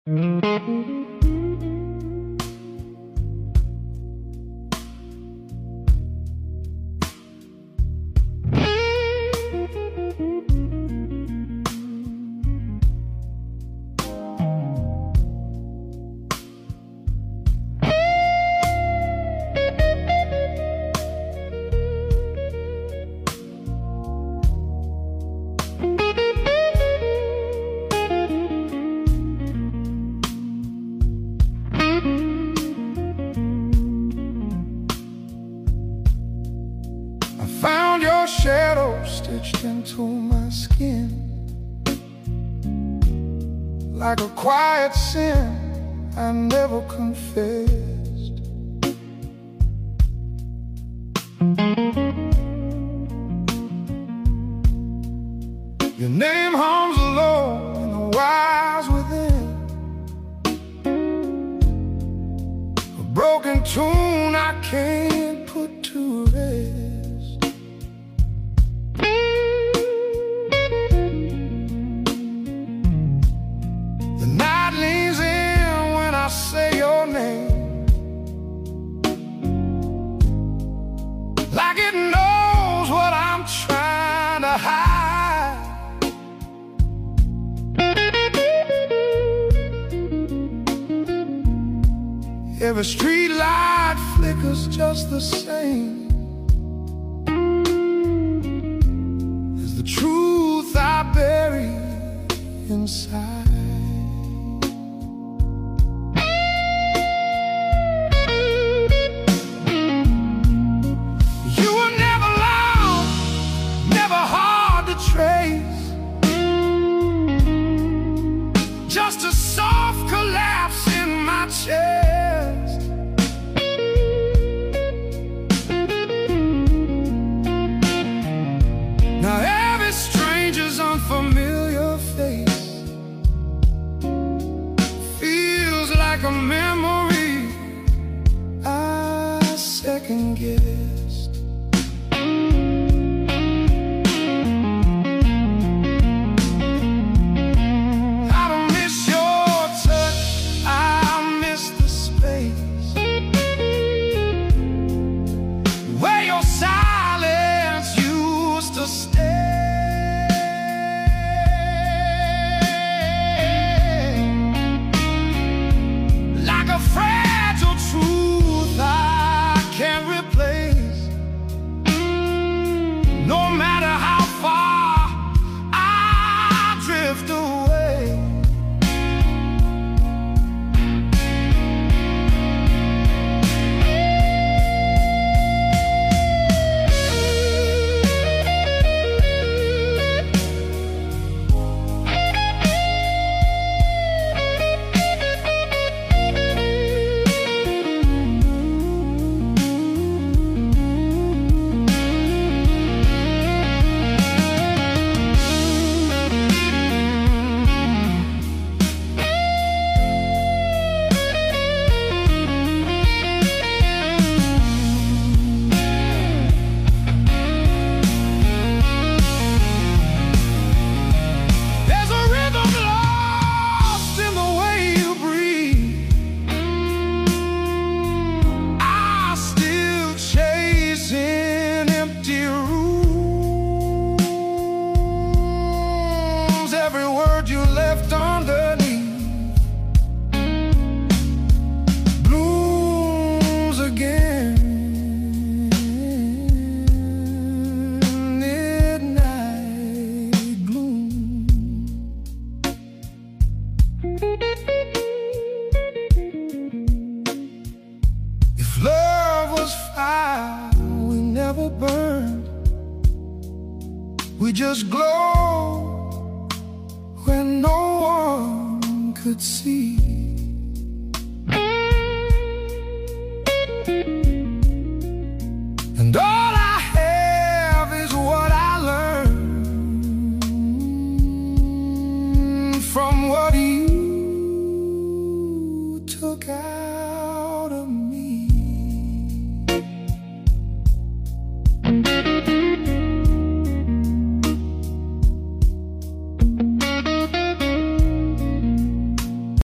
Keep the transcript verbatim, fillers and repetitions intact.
I found your shadow stitched into my skin, like a quiet sin I never confessed. Your name hums alone in the wilds within, a broken tune I can't put to rest. The night leans in when I say your name, like it knows what I'm trying to hide. Every street light flickers just the same as the truth I bury inside. You were never loud, never hard to trace, just a soft collapse in my chest. Now every stranger's unfamiliar face feels like a memory I second-guessed. I don't miss your touch, I miss the space where your silence used to stay. Like a fragile truth I can't replace, no matter how far I drift away. There's a rhythm lost in the way you breathe. I'm still chasing empty rooms, every word you left underneath blooms again. Midnight gloom. If love was fire, we never burned, we just glowed when no one could see. And all I have is what I learned from what you took out.